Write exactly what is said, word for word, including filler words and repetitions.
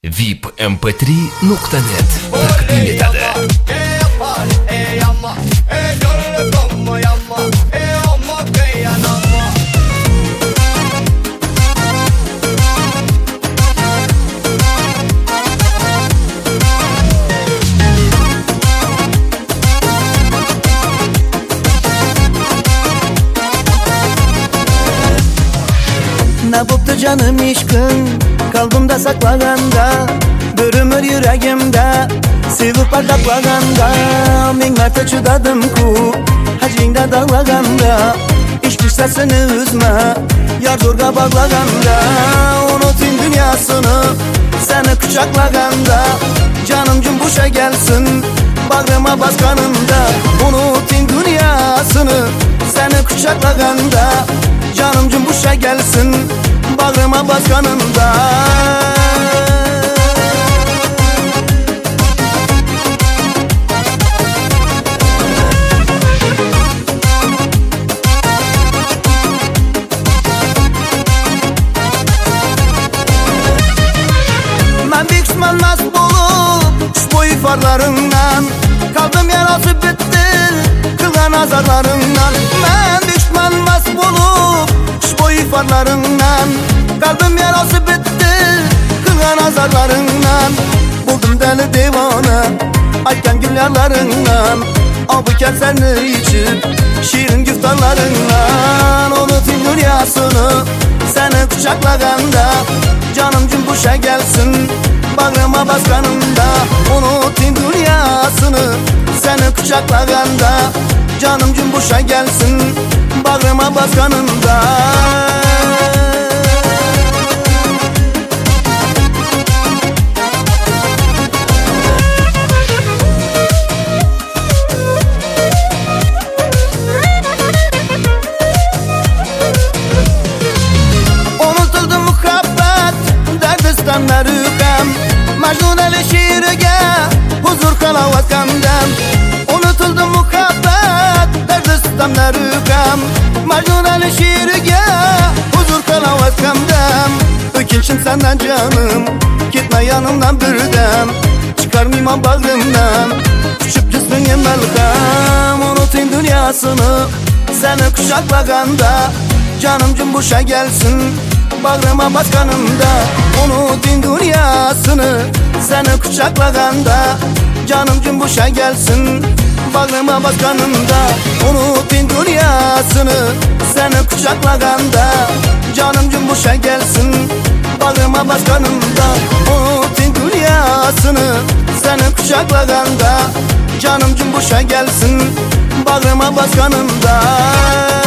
вип эм пэ три точка нет taqdim etadi. Ne boptu canım işkın, kalbimde saklaganda, bir ömür yüreğimde sevip pardaklaganda. Min marta çıdadım ku, hacingde dağlaganda, işkiş sesini üzme, yar zorga bağlaganda. Unutun dünyasını, seni kucaklaganda, canım cümbuşa gelsin, bağrıma baskanında. Unutun dünyasını, seni kucaklaganda, canım cümbuşa gelsin, bağrıma baskanında. Ben bir kısmen mest bulup kuş boyu farlarından, kalbim yarası bitti kılgan azarlarından. Ben bir kısmen mest bulup kuş boyu farlarından, kalbim yarası bitti kılgan azarlarından. Buldum deli divane aytken gül yarlarından, abu kevserini içip şirin güftarlarından. Unutun dünyasını seni kucaklaganda, canım cümbuşa gelsin, bağrıma baskanında. Unutun dünyasını seni kucaklaganda, canım cümbuşa gelsin, bağrıma baskanında. Unutuldu muhabbet derdistanlar ülkem, Mecnun eli şiirge huzur kalavat kamdem. Unutuldu muhabbet derdistanlar ülkem, Mecnun eli şiirge huzur kalavat kamdem. Ökünçüm senden canım, gitme yanımdan bürdem, çıkarmayayım bağrımdan, küçüp cismini melkem. Unutun dünyasını seni kucaklaganda, canım cümbuşa gelsin, bağrıma baskanımda. Unutun dünyasını seni kucaklaganda, canım cümbuşa gelsin, bağrıma baskanımda. Unutun dünyasını seni kucaklaganda, canım cümbuşa gelsin, bağrıma baskanımda. Unutun dünyasını seni kucaklaganda, canım cümbuşa gelsin, bağrıma baskanımda.